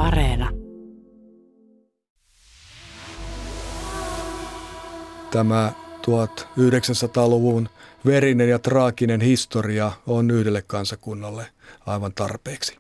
Areena. Tämä 1900-luvun verinen ja traaginen historia on yhdelle kansakunnalle aivan tarpeeksi.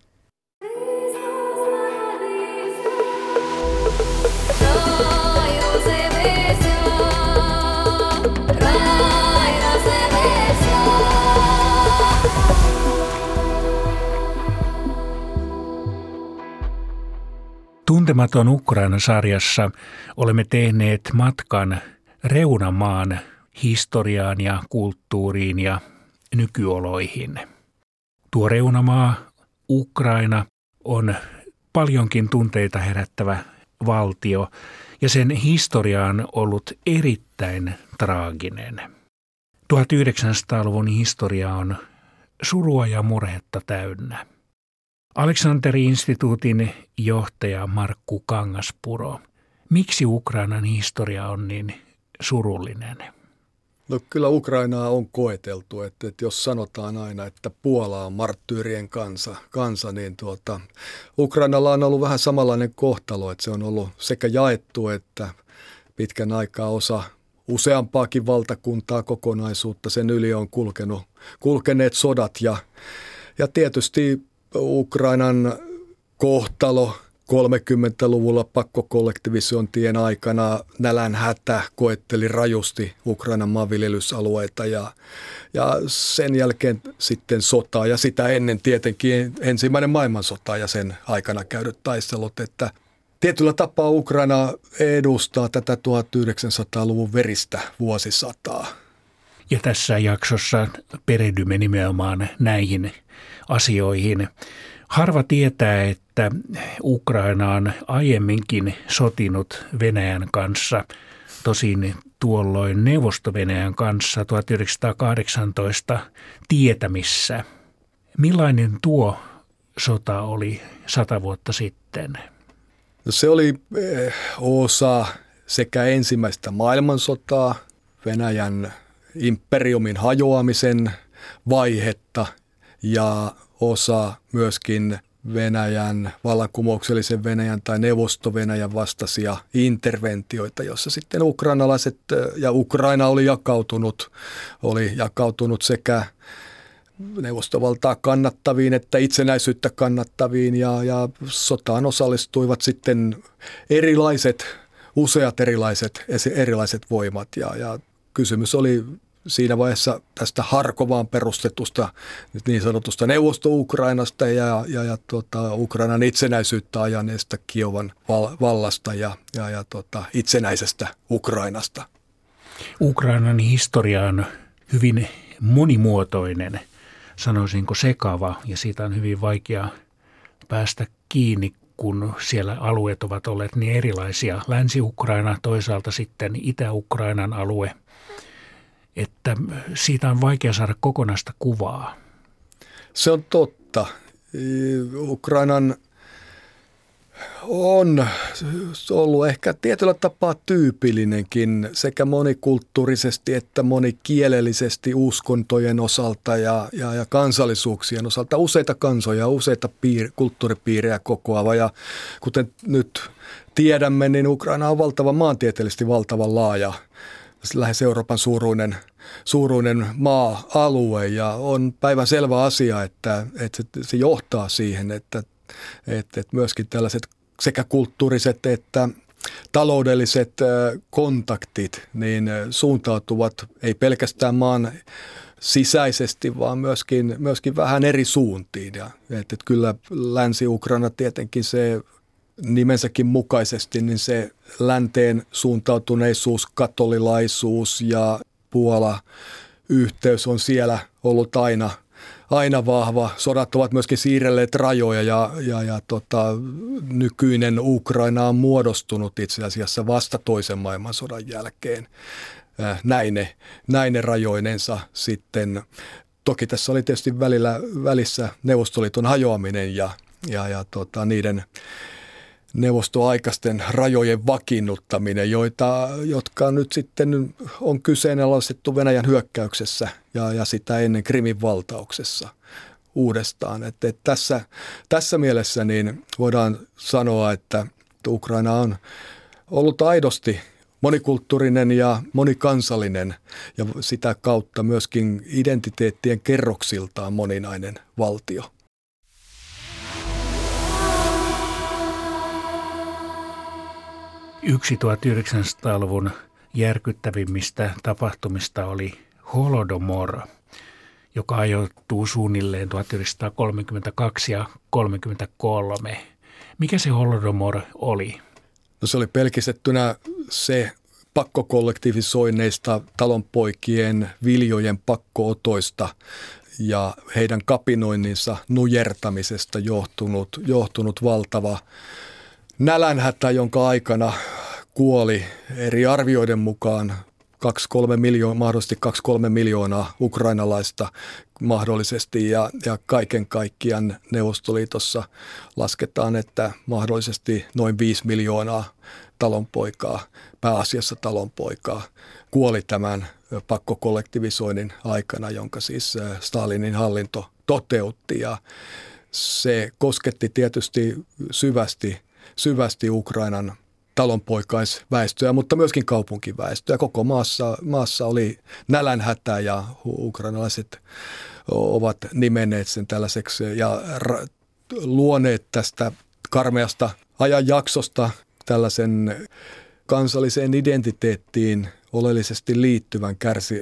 Tuntematon Ukraina-sarjassa olemme tehneet matkan reunamaan historiaan ja kulttuuriin ja nykyoloihin. Tuo reunamaa, Ukraina, on paljonkin tunteita herättävä valtio ja sen historia on ollut erittäin traaginen. 1900-luvun historia on surua ja murhetta täynnä. Aleksanteri-instituutin johtaja Markku Kangaspuro. Miksi Ukrainan historia on niin surullinen? No kyllä Ukrainaa on koeteltu, että jos sanotaan aina, että Puola on marttyyrien kansa niin Ukrainalla on ollut vähän samanlainen kohtalo, että se on ollut sekä jaettu että pitkän aikaa osa useampaakin valtakuntaa kokonaisuutta. Sen yli on kulkeneet sodat ja tietysti Ukrainan kohtalo 30-luvulla pakkokollektivisointien aikana nälänhätä koetteli rajusti Ukrainan maanviljelysalueita ja sen jälkeen sitten sota ja sitä ennen tietenkin ensimmäinen maailmansota ja sen aikana käydyt taistelut, että tietyllä tapaa Ukraina edustaa tätä 1900-luvun veristä vuosisataa. Ja tässä jaksossa perehdymme nimenomaan näihin asioihin. Harva tietää, että Ukraina on aiemminkin sotinut Venäjän kanssa, tosin tuolloin Neuvosto-Venäjän kanssa 1918 tietämissä. Millainen tuo sota oli 100 vuotta sitten? No se oli osa sekä ensimmäistä maailmansotaa, Venäjän imperiumin hajoamisen vaihetta ja osa myöskin Venäjän, vallankumouksellisen Venäjän tai Neuvosto-Venäjän vastaisia interventioita, jossa sitten ukrainalaiset ja Ukraina oli jakautunut sekä neuvostovaltaa kannattaviin että itsenäisyyttä kannattaviin ja sotaan osallistuivat sitten useat erilaiset voimat ja kysymys oli siinä vaiheessa tästä Harkovaan perustetusta niin sanotusta Neuvosto-Ukrainasta ja Ukrainan itsenäisyyttä ajaneesta Kiovan vallasta ja itsenäisestä Ukrainasta. Ukrainan historia on hyvin monimuotoinen, sanoisinko sekava, ja siitä on hyvin vaikea päästä kiinni, kun siellä alueet ovat olleet niin erilaisia. Länsi-Ukraina, toisaalta sitten Itä-Ukrainan alue. Että siitä on vaikea saada kokonaista kuvaa. Se on totta. Ukrainan on ollut ehkä tietyllä tapaa tyypillinenkin sekä monikulttuurisesti että monikielellisesti uskontojen osalta ja kansallisuuksien osalta. Useita kansoja, useita kulttuuripiirejä kokoava ja kuten nyt tiedämme, niin Ukraina on maantieteellisesti valtavan laaja. Lähes Euroopan suuruinen maa-alue ja on päivän selvä asia, että se johtaa siihen, että myöskin tällaiset sekä kulttuuriset että taloudelliset kontaktit niin suuntautuvat ei pelkästään maan sisäisesti, vaan myöskin vähän eri suuntiin. Ja että kyllä Länsi-Ukraina tietenkin se nimensäkin mukaisesti, niin se länteen suuntautuneisuus, katolilaisuus ja Puola-yhteys on siellä ollut aina vahva. Sodat ovat myöskin siirrelleet rajoja ja nykyinen Ukraina on muodostunut itse asiassa vasta toisen maailmansodan jälkeen näine rajoinensa sitten. Toki tässä oli tietysti välissä Neuvostoliiton hajoaminen ja niiden neuvostoaikaisten rajojen vakiinnuttaminen, jotka nyt sitten on kyseenalaistettu Venäjän hyökkäyksessä ja sitä ennen Krimin valtauksessa. uudestaan. Että tässä mielessä niin voidaan sanoa, että Ukraina on ollut aidosti monikulttuurinen ja monikansallinen ja sitä kautta myöskin identiteettien kerroksiltaan moninainen valtio. Yksi 1900-luvun järkyttävimmistä tapahtumista oli Holodomor, joka ajoittuu suunnilleen 1932 ja 1933. Mikä se Holodomor oli? No se oli pelkistettynä se pakkokollektivisoinneista, talonpoikien viljojen pakkootoista ja heidän kapinoinninsa nujertamisesta johtunut valtava nälänhätä, jonka aikana kuoli eri arvioiden mukaan 2-3 mahdollisesti 2-3 miljoonaa ukrainalaista mahdollisesti ja kaiken kaikkiaan Neuvostoliitossa lasketaan, että mahdollisesti noin 5 miljoonaa talonpoikaa, pääasiassa talonpoikaa, kuoli tämän pakkokollektivisoinnin aikana, jonka siis Stalinin hallinto toteutti ja se kosketti tietysti syvästi Ukrainan talonpoikaisväestöä, mutta myöskin kaupunkiväestöä. Koko maassa oli nälänhätä ja ukrainalaiset ovat nimenneet sen tällaiseksi ja luoneet tästä karmeasta ajanjaksosta tällaisen kansalliseen identiteettiin oleellisesti liittyvän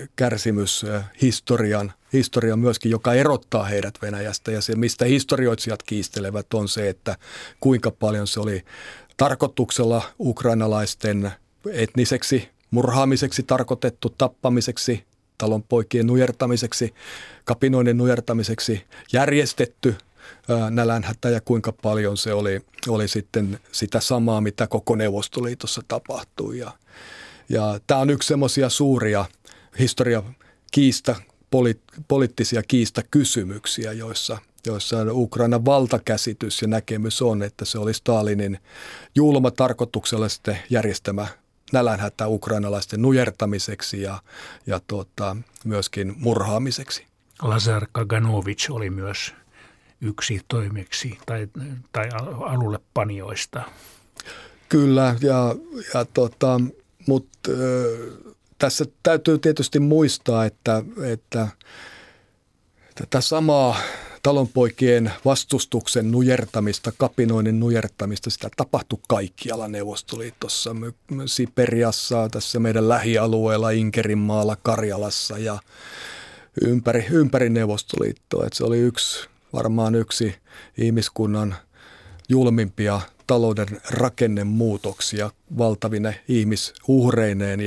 kärsimyshistorian myöskin, joka erottaa heidät Venäjästä. Ja se, mistä historioitsijat kiistelevät, on se, että kuinka paljon se oli tarkoituksella ukrainalaisten etniseksi murhaamiseksi tarkoitettu, tappamiseksi, talonpoikien nujertamiseksi, kapinoinnin nujertamiseksi järjestetty nälänhätä ja kuinka paljon se oli sitten sitä samaa, mitä koko Neuvostoliitossa tapahtui. Ja tämä on yksi semmoisia suuria poliittisia kiistakysymyksiä, joissa Ukrainan valtakäsitys ja näkemys on, että se oli Stalinin julma tarkoituksellisesti järjestämä nälänhätä ukrainalaisten nujertamiseksi ja myöskin murhaamiseksi. Lazar Kaganovich oli myös yksi toimeksi tai alulle panijoista. Kyllä, mutta tässä täytyy tietysti muistaa, että tätä samaa talonpoikien vastustuksen nujertamista, kapinoinnin nujertamista, sitä tapahtui kaikkialla Neuvostoliitossa, Siperiassa, tässä meidän lähialueella, Inkerinmaalla, Karjalassa ja ympäri Neuvostoliittoa. Että se oli varmaan yksi ihmiskunnan julmimpia talouden rakennemuutoksia valtavine ihmisuhreineen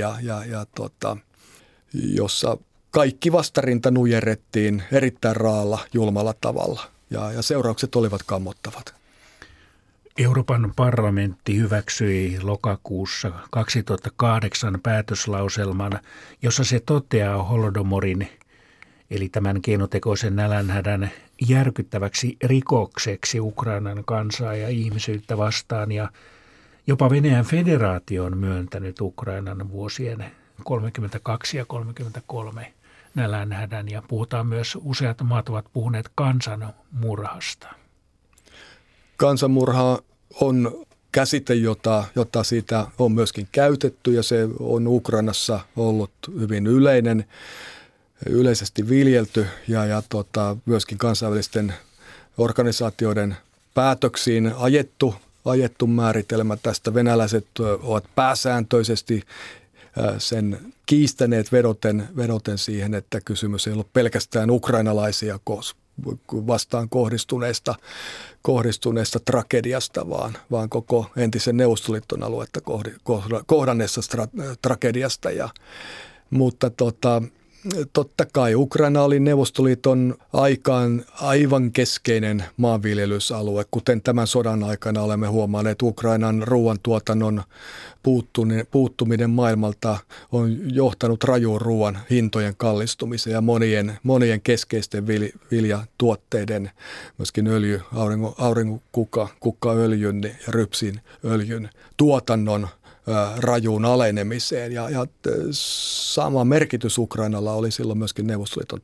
jossa kaikki vastarinta nujerrettiin erittäin raalla, julmalla tavalla ja seuraukset olivat kammottavat. Euroopan parlamentti hyväksyi lokakuussa 2008 päätöslauselman, jossa se toteaa Holodomorin eli tämän keinotekoisen nälänhädän järkyttäväksi rikokseksi Ukrainan kansaa ja ihmisyyttä vastaan ja jopa Venäjän federaatio on myöntänyt Ukrainan vuosien 1932 ja 1933 nälänhädän ja puhutaan myös, useat maat ovat puhuneet kansanmurhasta. Kansanmurha on käsite, jota siitä on myöskin käytetty ja se on Ukrainassa ollut hyvin yleisesti viljelty ja myöskin kansainvälisten organisaatioiden päätöksiin ajettu määritelmä tästä. Venäläiset ovat pääsääntöisesti sen kiistäneet vedoten siihen, että kysymys ei ollut pelkästään ukrainalaisia vastaan kohdistuneesta tragediasta, vaan koko entisen Neuvostoliiton aluetta kohdanneesta tragediasta. Mutta totta kai Ukraina oli Neuvostoliiton aikaan aivan keskeinen maanviljelysalue, kuten tämän sodan aikana olemme huomanneet. Ukrainan ruoantuotannon puuttuminen maailmalta on johtanut rajuun ruoan hintojen kallistumiseen ja monien keskeisten viljatuotteiden, myöskin aurinkokukaöljyn ja rypsinöljyn tuotannon rajuun alenemiseen ja sama merkitys Ukrainalla oli silloin myöskin Neuvostoliiton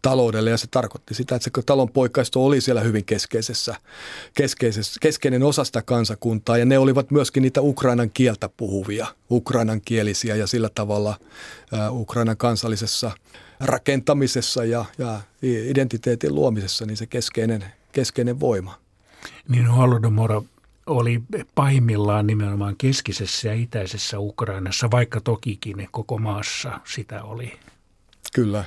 taloudelle, ja se tarkoitti sitä, että se talonpoikaisto oli siellä hyvin keskeinen osa sitä kansakuntaa, ja ne olivat myöskin niitä ukrainan kieltä puhuvia, ukrainankielisiä, ja sillä tavalla Ukrainan kansallisessa rakentamisessa ja identiteetin luomisessa niin se keskeinen voima. Niin Holodomor oli pahimmillaan nimenomaan keskisessä ja itäisessä Ukrainassa, vaikka tokikin koko maassa sitä oli. Kyllä.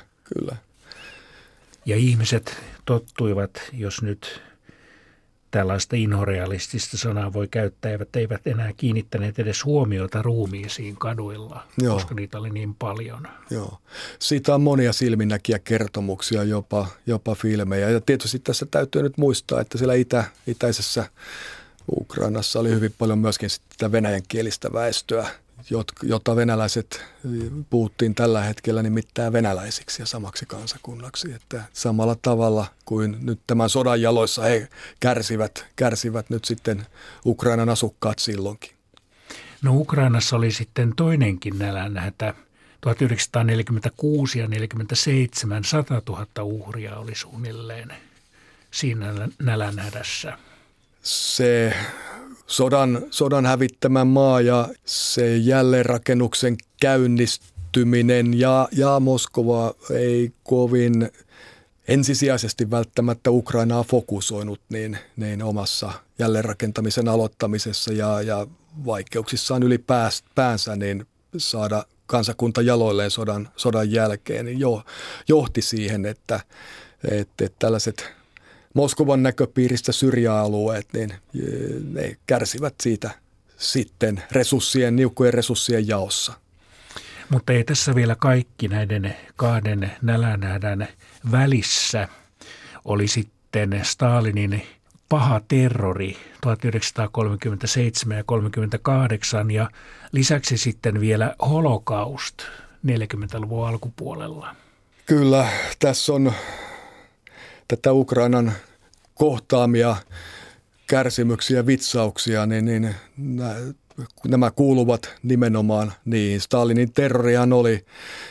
Ja ihmiset tottuivat, jos nyt tällaista inhorealistista sanaa voi käyttää, eivät enää kiinnittäneet edes huomiota ruumiisiin kaduilla, koska niitä oli niin paljon. Joo. Siitä on monia silminnäkiä kertomuksia, jopa filmejä. Ja tietysti tässä täytyy nyt muistaa, että siellä itäisessä Ukrainassa oli hyvin paljon myöskin sitä venäjänkielistä väestöä, jota venäläiset puhuttiin tällä hetkellä nimittäin venäläisiksi ja samaksi kansakunnaksi. Että samalla tavalla kuin nyt tämän sodan jaloissa he kärsivät nyt sitten Ukrainan asukkaat silloinkin. No Ukrainassa oli sitten toinenkin nälänhätä. 1946 ja 1947 100 000 uhria oli suunnilleen siinä nälänhädässä. Se sodan hävittämä maa ja se jälleenrakennuksen käynnistyminen ja Moskova ei kovin ensisijaisesti välttämättä Ukrainaa fokusoinut niin omassa jälleenrakentamisen aloittamisessa ja vaikeuksissaan ylipäänsä niin saada kansakunta jaloilleen sodan jälkeen niin johti siihen, että tällaiset Moskovan näköpiiristä syrjäalueet, niin ne kärsivät siitä sitten niukkojen resurssien jaossa. Mutta ei tässä vielä kaikki näiden kahden nälänhädän välissä oli sitten Stalinin paha terrori 1937 ja 1938 ja lisäksi sitten vielä holokaust 40-luvun alkupuolella. Kyllä, tässä on tätä Ukrainan kohtaamia kärsimyksiä ja vitsauksia, niin nämä kuuluvat nimenomaan niihin. Stalinin terrorihan oli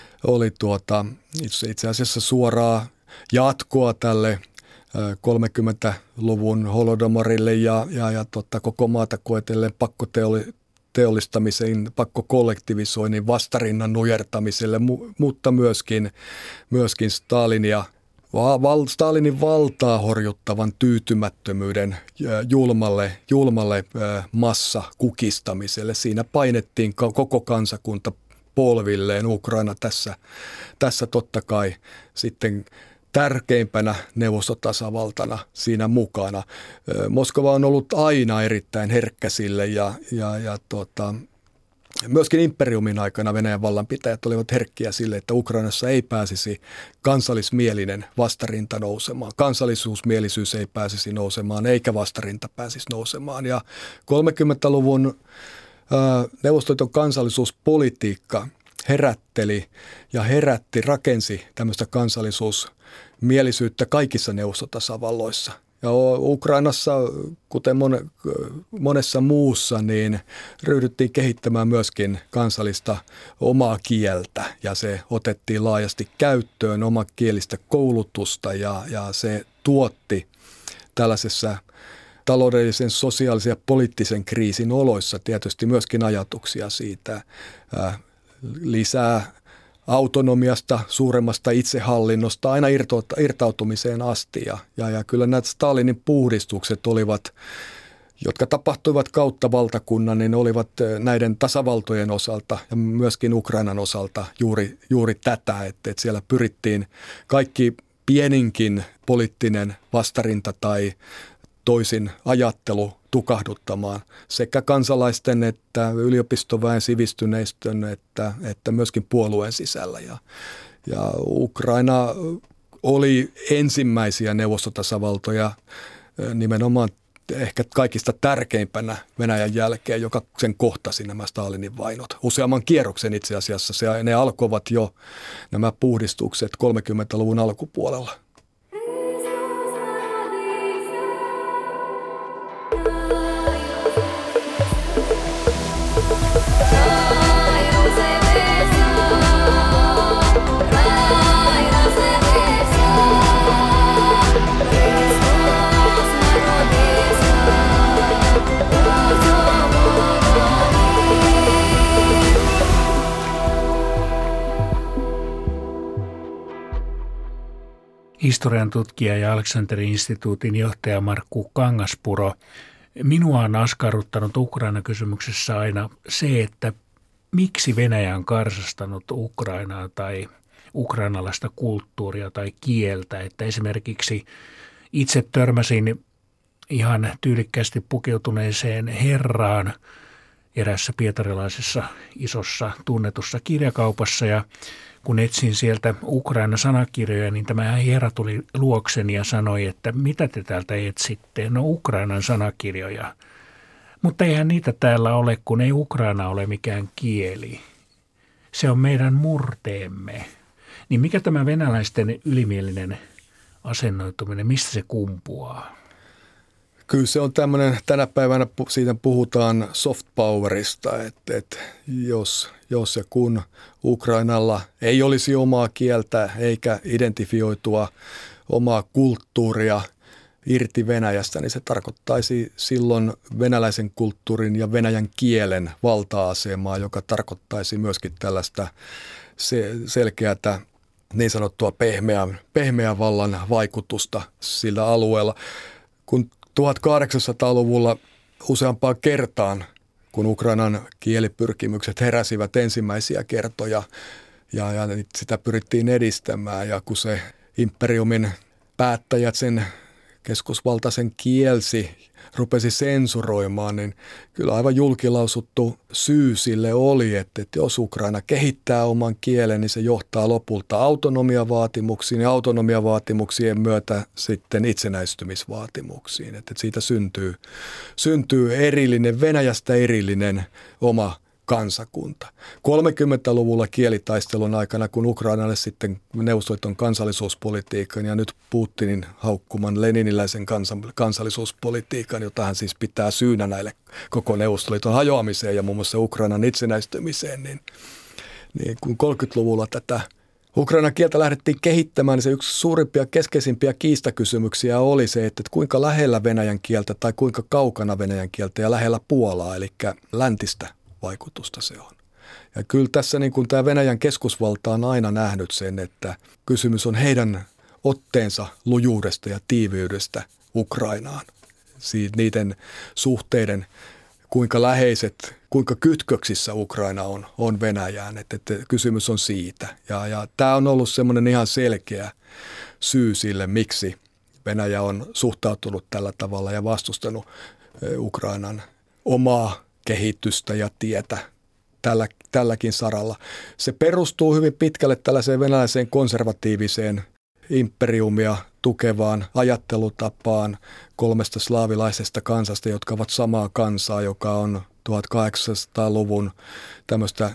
itse asiassa suoraa jatkoa tälle 30-luvun holodomorille ja koko maata koetelleen pakkoteollistamiseen, pakkokollektivisoinnin, vastarinnan nujertamiselle, mutta myöskin Stalinin valtaa horjuttavan tyytymättömyyden julmalle massakukistamiselle. Siinä painettiin koko kansakunta polvilleen. Ukraina tässä totta kai sitten tärkeimpänä neuvostotasavaltana siinä mukana. Moskova on ollut aina erittäin herkkä sille ja myöskin imperiumin aikana Venäjän vallanpitäjät olivat herkkiä sille, että Ukrainassa ei pääsisi kansallismielinen vastarinta nousemaan. Kansallisuusmielisyys ei pääsisi nousemaan eikä vastarinta pääsisi nousemaan. Ja 30-luvun Neuvostoliiton kansallisuuspolitiikka rakensi tämmöistä kansallisuusmielisyyttä kaikissa neuvostotasavalloissa. Ja Ukrainassa, kuten monessa muussa, niin ryhdyttiin kehittämään myöskin kansallista omaa kieltä ja se otettiin laajasti käyttöön, omakielistä koulutusta ja se tuotti tällaisessa taloudellisen, sosiaalisen ja poliittisen kriisin oloissa tietysti myöskin ajatuksia siitä lisää autonomiasta, suuremmasta itsehallinnosta aina irtautumiseen asti. Ja kyllä nämä Stalinin puhdistukset olivat, jotka tapahtuivat kautta valtakunnan, niin olivat näiden tasavaltojen osalta ja myöskin Ukrainan osalta juuri tätä, että siellä pyrittiin kaikki pieninkin poliittinen vastarinta tai toisin ajattelu tukahduttamaan sekä kansalaisten että yliopistoväen sivistyneistön että myöskin puolueen sisällä. Ja Ukraina oli ensimmäisiä neuvostotasavaltoja nimenomaan ehkä kaikista tärkeimpänä Venäjän jälkeen, joka sen kohtasi nämä Stalinin vainot. Useamman kierroksen itse asiassa ne alkoivat jo nämä puhdistukset 30-luvun alkupuolella. historian tutkija ja Aleksanterin instituutin johtaja Markku Kangaspuro. Minua on askarruttanut Ukraina-kysymyksessä aina se, että miksi Venäjä on karsastanut Ukrainaa tai ukrainalaista kulttuuria tai kieltä. Että esimerkiksi itse törmäsin ihan tyylikkäästi pukeutuneeseen herraan erässä pietarilaisessa isossa tunnetussa kirjakaupassa, ja kun etsin sieltä Ukraina-sanakirjoja, niin tämä herra tuli luokseni ja sanoi, että mitä te täältä etsitte? No Ukrainan sanakirjoja. Mutta eihän niitä täällä ole, kun ei Ukraina ole mikään kieli. Se on meidän murteemme. Niin mikä tämä venäläisten ylimielinen asennoituminen, mistä se kumpuaa? Kyllä se on tämmöinen, tänä päivänä siitä puhutaan soft powerista, että jos ja kun Ukrainalla ei olisi omaa kieltä eikä identifioitua omaa kulttuuria irti Venäjästä, niin se tarkoittaisi silloin venäläisen kulttuurin ja venäjän kielen valta-asemaa, joka tarkoittaisi myöskin tällaista selkeätä niin sanottua pehmeän vallan vaikutusta sillä alueella. Kun 1800-luvulla useampaan kertaan, kun Ukrainan kielipyrkimykset heräsivät ensimmäisiä kertoja ja sitä pyrittiin edistämään, ja kun se imperiumin päättäjät sen keskusvaltaisen kielsi, rupesi sensuroimaan, niin kyllä aivan julkilausuttu syy sille oli, että jos Ukraina kehittää oman kielen, niin se johtaa lopulta autonomiavaatimuksiin ja autonomiavaatimuksien myötä sitten itsenäistymisvaatimuksiin. Että siitä syntyy erillinen, Venäjästä erillinen oma kansakunta. 30-luvulla kielitaistelun aikana, kun Ukrainalle sitten Neuvostoliiton kansallisuuspolitiikan ja nyt Putinin haukkuman leniniläisen kansallisuuspolitiikan, jota hän siis pitää syynä näille koko Neuvostoliiton hajoamiseen ja muun muassa Ukrainan itsenäistymiseen, niin kun 30-luvulla tätä Ukrainan kieltä lähdettiin kehittämään, niin se yksi suurimpia keskeisimpiä kiistakysymyksiä oli se, että kuinka lähellä venäjän kieltä tai kuinka kaukana venäjän kieltä ja lähellä Puolaa, eli läntistä vaikutusta se on. Ja kyllä tässä niin kuin tämä Venäjän keskusvalta on aina nähnyt sen, että kysymys on heidän otteensa lujuudesta ja tiiviydestä Ukrainaan. Niiden suhteiden, kuinka läheiset, kuinka kytköksissä Ukraina on Venäjään, että kysymys on siitä. Ja tämä on ollut semmoinen ihan selkeä syy sille, miksi Venäjä on suhtautunut tällä tavalla ja vastustanut Ukrainan omaa kehitystä ja tietä tälläkin saralla. Se perustuu hyvin pitkälle tällaiseen venäläiseen konservatiiviseen imperiumia tukevaan ajattelutapaan 3 slaavilaisesta kansasta, jotka ovat samaa kansaa, joka on 1800-luvun tämmöistä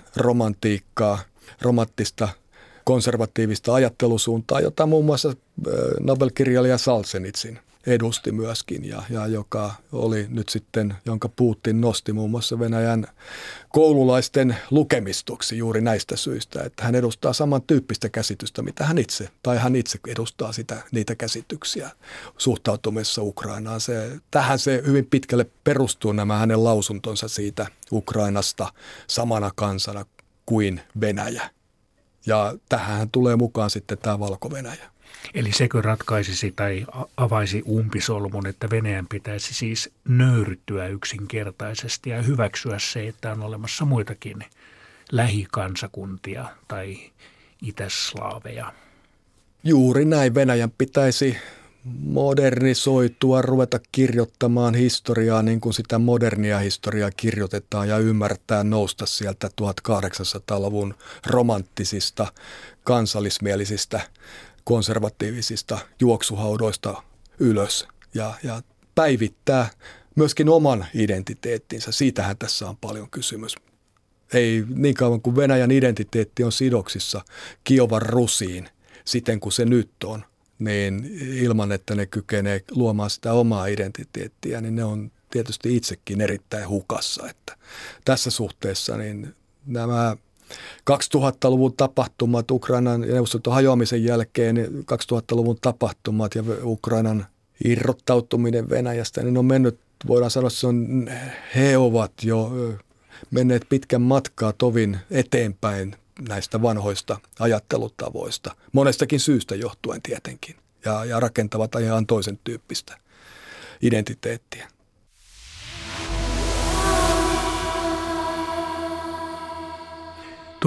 romanttista konservatiivista ajattelusuuntaa, jota muun muassa Nobel-kirjailija Solzhenitsyn edusti myöskin ja joka oli nyt sitten, jonka Putin nosti muun muassa Venäjän koululaisten lukemistoksi juuri näistä syistä, että hän edustaa samantyyppistä käsitystä, mitä hän itse edustaa niitä käsityksiä suhtautumisessa Ukrainaan. Tähän se hyvin pitkälle perustuu nämä hänen lausuntonsa siitä Ukrainasta samana kansana kuin Venäjä. Ja tähän tulee mukaan sitten tämä Valko-Venäjä. Eli sekö ratkaisisi tai avaisi umpisolmun, että Venäjän pitäisi siis nöyrtyä yksinkertaisesti ja hyväksyä se, että on olemassa muitakin lähikansakuntia tai itäslaaveja? Juuri näin. Venäjän pitäisi modernisoitua, ruveta kirjoittamaan historiaa niin kuin sitä modernia historiaa kirjoitetaan ja ymmärtää nousta sieltä 1800-luvun romanttisista, kansallismielisistä, konservatiivisista juoksuhaudoista ylös ja päivittää myöskin oman identiteettinsä. Siitähän tässä on paljon kysymys. Ei niin kauan kuin Venäjän identiteetti on sidoksissa Kiovan Rusiin siten kuin se nyt on, niin ilman, että ne kykenee luomaan sitä omaa identiteettiä, niin ne on tietysti itsekin erittäin hukassa. Että tässä suhteessa niin nämä 2000-luvun tapahtumat, Ukrainan ja Neuvostoliiton hajoamisen jälkeen 2000-luvun tapahtumat ja Ukrainan irrottautuminen Venäjästä, niin on mennyt, voidaan sanoa, että he ovat jo menneet pitkän matkaa tovin eteenpäin näistä vanhoista ajattelutavoista, monestakin syystä johtuen tietenkin. ja rakentavat ihan toisen tyyppistä identiteettiä. –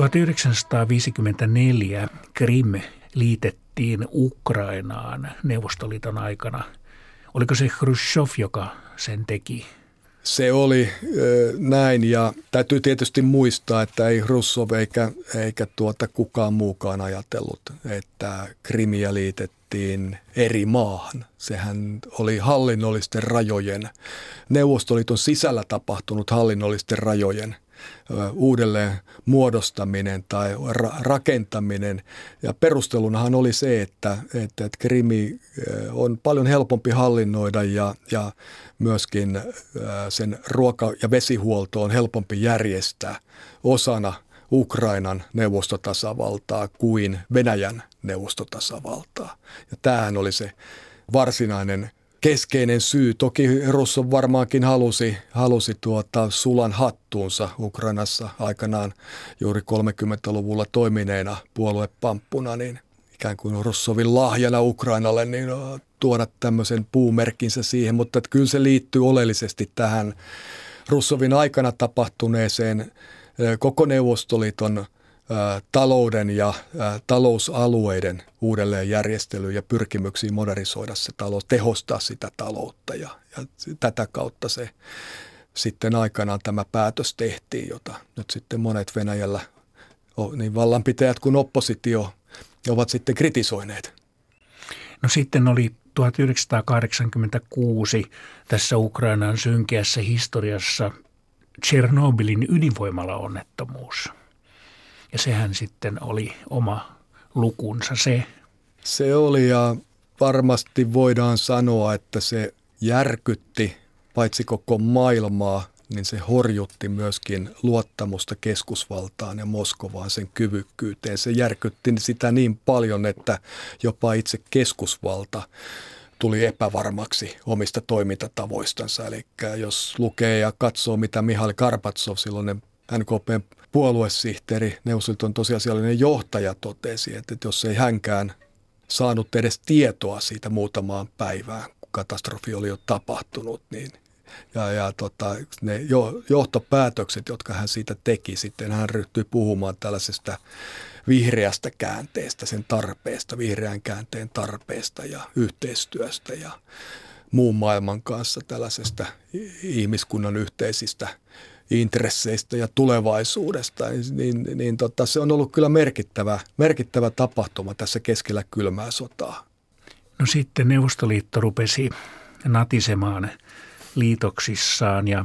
1954 Krim liitettiin Ukrainaan Neuvostoliiton aikana. Oliko se Hruštšov, joka sen teki? Se oli näin, ja täytyy tietysti muistaa, että ei Hruštšov eikä kukaan muukaan ajatellut, että Krimiä liitettiin eri maahan. Sehän oli hallinnollisten rajojen, Neuvostoliiton sisällä tapahtunut hallinnollisten rajojen uudelleen muodostaminen tai rakentaminen. Ja perustelunahan oli se, että Krimi on paljon helpompi hallinnoida ja myöskin sen ruoka- ja vesihuolto on helpompi järjestää osana Ukrainan neuvostotasavaltaa kuin Venäjän neuvostotasavaltaa. Ja tämähän oli se varsinainen keskeinen syy. Toki Hruštšov varmaankin halusi sulan hattuunsa Ukrainassa aikanaan juuri 30-luvulla toimineena puoluepamppuna, niin ikään kuin Hruštšovin lahjana Ukrainalle niin tuoda tämmöisen puumerkkinsä siihen, mutta että kyllä se liittyy oleellisesti tähän Hruštšovin aikana tapahtuneeseen koko Neuvostoliiton talouden ja talousalueiden uudelleenjärjestelyyn ja pyrkimyksiin modernisoida se talous, tehostaa sitä taloutta ja tätä kautta se sitten aikanaan tämä päätös tehtiin, jota nyt sitten monet Venäjällä, niin vallanpitäjät kuin oppositio, ovat sitten kritisoineet. No sitten oli 1986 tässä Ukrainan synkeässä historiassa Tšernobylin ydinvoimalaonnettomuus. Ja sehän sitten oli oma lukunsa se. Se oli, ja varmasti voidaan sanoa, että se järkytti paitsi koko maailmaa, niin se horjutti myöskin luottamusta keskusvaltaan ja Moskovaan, sen kyvykkyyteen. Se järkytti sitä niin paljon, että jopa itse keskusvalta tuli epävarmaksi omista toimintatavoistansa. Eli jos lukee ja katsoo, mitä Mihail Gorbatšov, silloinen NKP:n puoluesihteeri, Neuvostoliiton tosiasiallinen johtaja, totesi, että jos ei hänkään saanut edes tietoa siitä muutamaan päivään, kun katastrofi oli jo tapahtunut, niin ne johtopäätökset, jotka hän siitä teki, sitten hän ryhtyi puhumaan tällaisesta vihreästä käänteestä, sen tarpeesta, vihreän käänteen tarpeesta ja yhteistyöstä ja muun maailman kanssa tällaisesta ihmiskunnan yhteisistä intresseistä ja tulevaisuudesta, niin se on ollut kyllä merkittävä tapahtuma tässä keskellä kylmää sotaa. No sitten Neuvostoliitto rupesi natisemaan liitoksissaan ja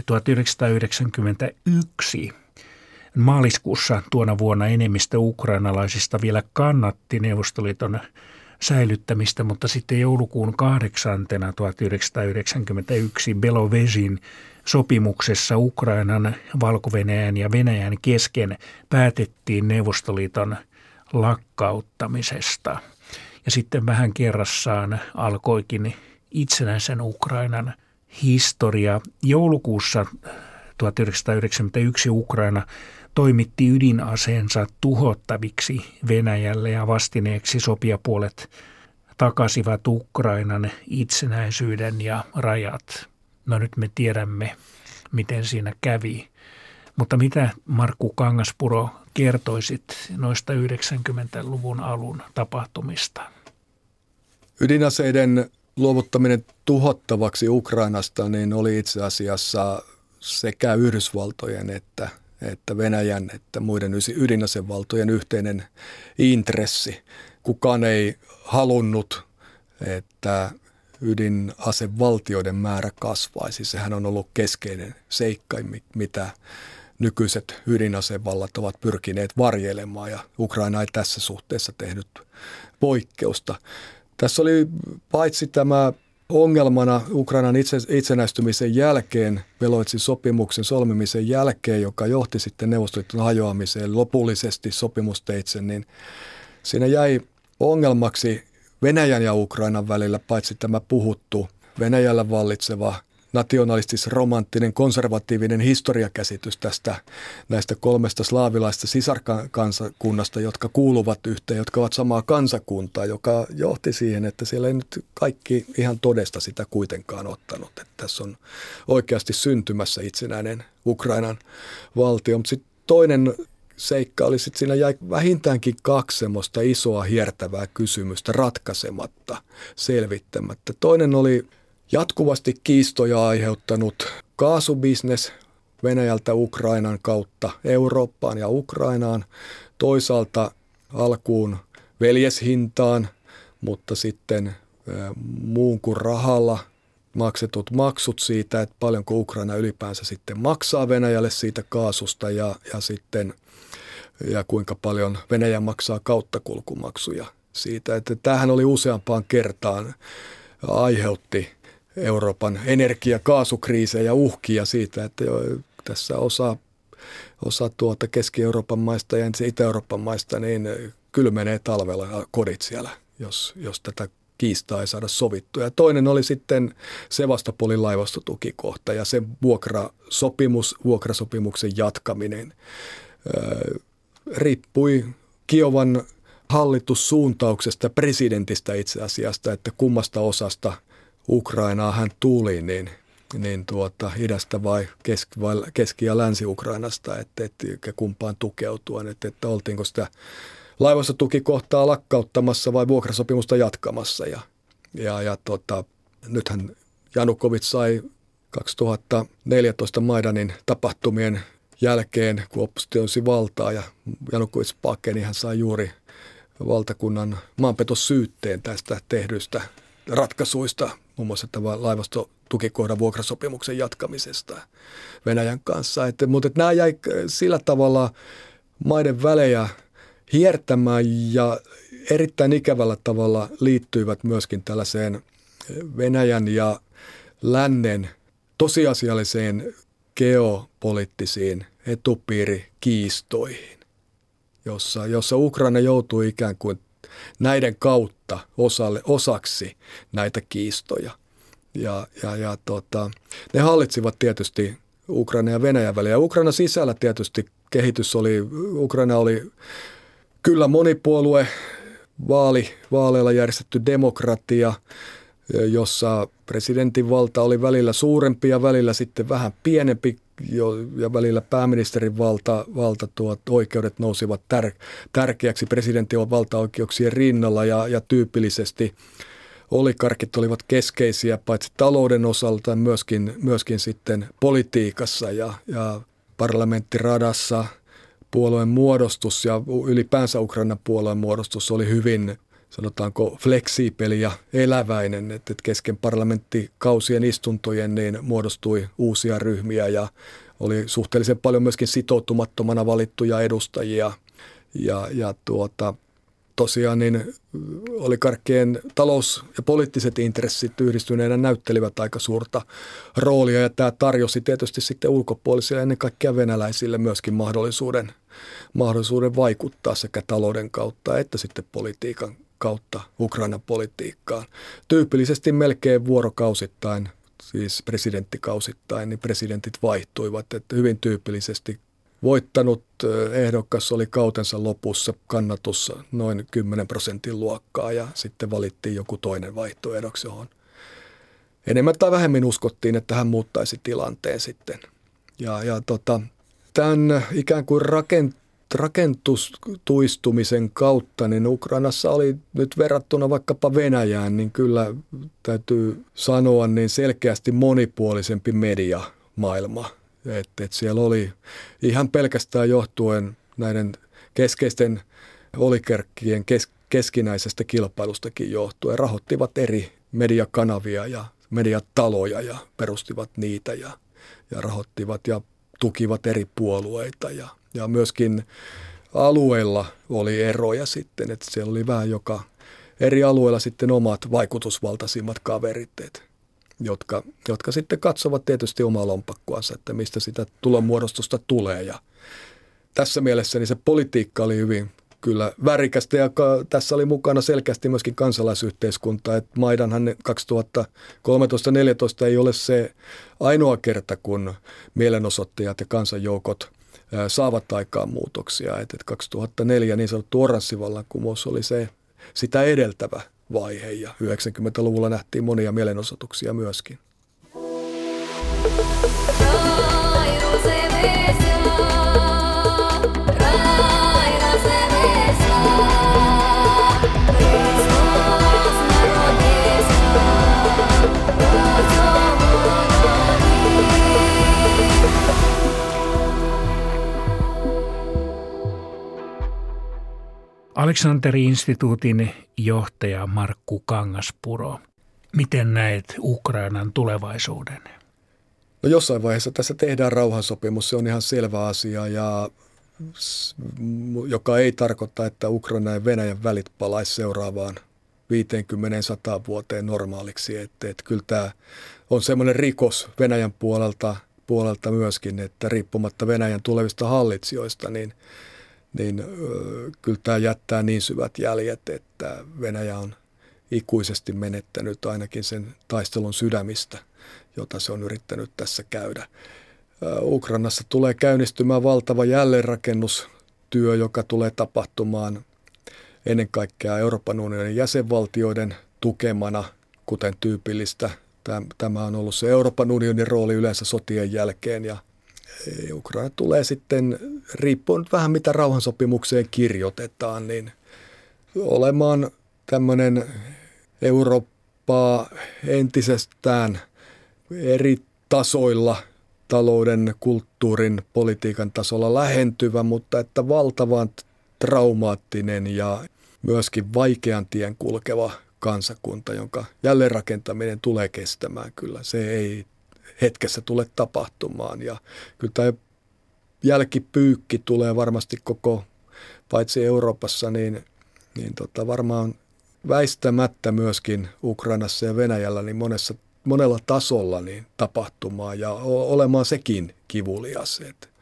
1991 maaliskuussa tuona vuonna enemmistö ukrainalaisista vielä kannatti Neuvostoliiton säilyttämistä, mutta sitten joulukuun 8. 1991 Belovežin sopimuksessa Ukrainan, Valko-Venäjän ja Venäjän kesken päätettiin Neuvostoliiton lakkauttamisesta. Ja sitten vähän kerrassaan alkoikin itsenäisen Ukrainan historia. Joulukuussa 1991 Ukraina toimitti ydinaseensa tuhottaviksi Venäjälle ja vastineeksi sopijapuolet takasivat Ukrainan itsenäisyyden ja rajat. No nyt me tiedämme, miten siinä kävi. Mutta mitä, Markku Kangaspuro, kertoisit noista 90-luvun alun tapahtumista? Ydinaseiden luovuttaminen tuhottavaksi Ukrainasta niin oli itse asiassa sekä Yhdysvaltojen että Venäjän että muiden ydinasevaltojen yhteinen intressi. Kukaan ei halunnut, että ydinasevaltioiden määrä kasvaisi. Sehän on ollut keskeinen seikka, mitä nykyiset ydinasevallat ovat pyrkineet varjelemaan, ja Ukraina ei tässä suhteessa tehnyt poikkeusta. Tässä oli paitsi tämä ongelmana Ukrainan itsenäistymisen jälkeen, Belovežin sopimuksen solmimisen jälkeen, joka johti sitten Neuvostoliiton hajoamiseen lopullisesti sopimusteitse, niin siinä jäi ongelmaksi Venäjän ja Ukrainan välillä paitsi tämä puhuttu Venäjällä vallitseva nationalistis-romanttinen, konservatiivinen historiakäsitys näistä 3 slaavilaista sisarkansakunnasta, jotka kuuluvat yhteen, jotka ovat samaa kansakuntaa, joka johti siihen, että siellä ei nyt kaikki ihan todesta sitä kuitenkaan ottanut. Että tässä on oikeasti syntymässä itsenäinen Ukrainan valtio, mutta sitten toinen seikka oli sitten, siinä jäi vähintäänkin 2 semmoista isoa hiertävää kysymystä ratkaisematta, selvittämättä. Toinen oli jatkuvasti kiistoja aiheuttanut kaasubisnes Venäjältä Ukrainan kautta Eurooppaan ja Ukrainaan. Toisaalta alkuun veljeshintaan, mutta sitten muun kuin rahalla maksetut maksut siitä, että paljonko Ukraina ylipäänsä sitten maksaa Venäjälle siitä kaasusta ja kuinka paljon Venäjä maksaa kauttakulkumaksuja siitä. Että tämähän oli useampaan kertaan aiheutti Euroopan energia-kaasukriisejä ja uhkia siitä, että tässä osa Keski-Euroopan maista ja Itä-Euroopan maista niin kylmenee talvella kodit siellä, jos tätä kiistaa ei saada sovittua. Ja toinen oli sitten Sevastopolin laivastotukikohta ja se vuokrasopimuksen jatkaminen riippui Kiovan hallitussuuntauksesta, presidentistä itse asiassa, että kummasta osasta Ukrainaa hän tuli, niin idästä vai Keski- ja Länsi-Ukrainasta, että kumpaan tukeutua, että oltiinko sitä laivastotukikohtaa lakkauttamassa vai vuokrasopimusta jatkamassa. Nythän Janukovic sai 2014 Maidanin tapahtumien jälkeen, kun oppositio olisi valtaa ja Janukovic pakeni, hän sai juuri valtakunnan maanpetossyytteen tästä tehdyistä ratkaisuista, muun muassa tämän laivastotukikohdan vuokrasopimuksen jatkamisesta Venäjän kanssa. Mutta nämä jäi sillä tavalla maiden välejä hiertämään ja erittäin ikävällä tavalla liittyivät myöskin tällaiseen Venäjän ja lännen tosiasialliseen geopoliittisiin etupiirikiistoihin, jossa Ukraina joutui ikään kuin näiden kautta osaksi näitä kiistoja. Ne hallitsivat tietysti Ukraina ja Venäjän välillä. Ukraina sisällä tietysti kehitys Ukraina oli kyllä monipuolue, vaaleilla järjestetty demokratia, jossa presidentin valta oli välillä suurempi ja välillä sitten vähän pienempi ja välillä pääministerin oikeudet nousivat tärkeäksi presidentin valtaoikeuksien rinnalla ja tyypillisesti oligarkit olivat keskeisiä paitsi talouden osalta myöskin sitten politiikassa ja parlamenttiradassa puolueen muodostus ja ylipäänsä Ukrainan puolueen muodostus oli hyvin, sanotaanko, fleksiipeli ja eläväinen, että kesken parlamenttikausien istuntojen niin muodostui uusia ryhmiä ja oli suhteellisen paljon myöskin sitoutumattomana valittuja edustajia tosiaan niin oligarkkien talous- ja poliittiset intressit yhdistyneenä näyttelivät aika suurta roolia ja tämä tarjosi tietysti sitten ulkopuolisille ennen kaikkea venäläisille myöskin mahdollisuuden vaikuttaa sekä talouden kautta että sitten politiikan kautta Ukrainan politiikkaan. Tyypillisesti melkein vuorokausittain, siis presidenttikausittain, niin presidentit vaihtuivat, että hyvin tyypillisesti voittanut ehdokas oli kautensa lopussa kannatus noin 10% luokkaa ja sitten valittiin joku toinen vaihtoehdoksi, johon enemmän tai vähemmän uskottiin, että hän muuttaisi tilanteen sitten. Tämän ikään kuin rakentuistumisen kautta, niin Ukrainassa oli nyt verrattuna vaikkapa Venäjään, niin kyllä täytyy sanoa niin selkeästi monipuolisempi mediamaailma. Että siellä oli ihan pelkästään johtuen näiden keskeisten oligarkkien keskinäisestä kilpailustakin johtuen rahoittivat eri mediakanavia ja mediataloja ja perustivat niitä ja rahoittivat ja tukivat eri puolueita ja myöskin alueilla oli eroja sitten, että siellä oli vähän joka eri alueilla sitten omat vaikutusvaltaisimmat kaverit, jotka sitten katsovat tietysti omaa lompakkoansa, että mistä sitä tulonmuodostusta tulee. Ja tässä mielessä niin se politiikka oli hyvin kyllä värikästä ja tässä oli mukana selkeästi myöskin kansalaisyhteiskunta. Että Maidanhan 2013-2014 ei ole se ainoa kerta, kun mielenosoittajat ja kansanjoukot saavat aikaan muutoksia. Että 2004 niin sanottu oranssivallankumous oli sitä edeltävä vaihe ja 90-luvulla nähtiin monia mielenosoituksia myöskin. Aleksanteri-instituutin johtaja Markku Kangaspuro. Miten näet Ukrainan tulevaisuuden? No jossain vaiheessa tässä tehdään rauhansopimus, se on ihan selvä asia, joka ei tarkoita, että Ukraina ja Venäjän välit palaisi seuraavaan 50-100 vuoteen normaaliksi. Että kyllä tämä on semmoinen rikos Venäjän puolelta myöskin, että riippumatta Venäjän tulevista hallitsijoista, niin kyllä tämä jättää niin syvät jäljet, että Venäjä on ikuisesti menettänyt ainakin sen taistelun sydämistä, jota se on yrittänyt tässä käydä. Ukrainassa tulee käynnistymään valtava jälleenrakennustyö, joka tulee tapahtumaan ennen kaikkea Euroopan unionin jäsenvaltioiden tukemana, kuten tyypillistä. Tämä on ollut se Euroopan unionin rooli yleensä sotien jälkeen ja Ukraina tulee sitten, riippuen vähän mitä rauhansopimukseen kirjoitetaan, niin olemaan tämmöinen Eurooppaa entisestään eri tasoilla, talouden, kulttuurin, politiikan tasolla lähentyvä, mutta että valtavan traumaattinen ja myöskin vaikean tien kulkeva kansakunta, jonka jälleenrakentaminen tulee kestämään kyllä. Se ei hetkessä tule tapahtumaan ja kyllä tämä jälkipyykki tulee varmasti koko, paitsi Euroopassa, niin varmaan väistämättä myöskin Ukrainassa ja Venäjällä niin monella tasolla niin tapahtumaan ja olemaan sekin kivulias.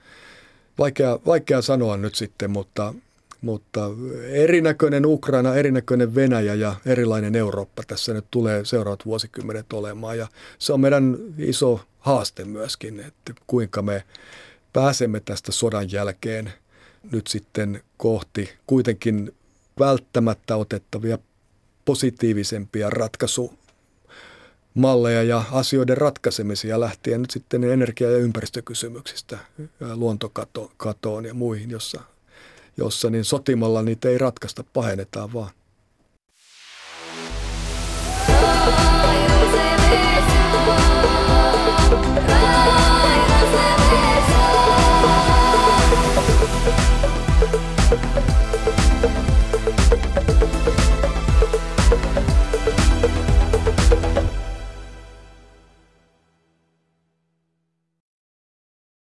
Vaikea sanoa nyt sitten, mutta erinäköinen Ukraina, erinäköinen Venäjä ja erilainen Eurooppa tässä nyt tulee seuraavat vuosikymmenet olemaan. Ja se on meidän iso haaste myöskin, että kuinka me pääsemme tästä sodan jälkeen nyt sitten kohti kuitenkin välttämättä otettavia positiivisempia ratkaisumalleja ja asioiden ratkaisemisia lähtien nyt sitten energia- ja ympäristökysymyksistä, luontokatoon ja muihin, jossa niin sotimalla niitä ei ratkaista, pahennetaan vaan.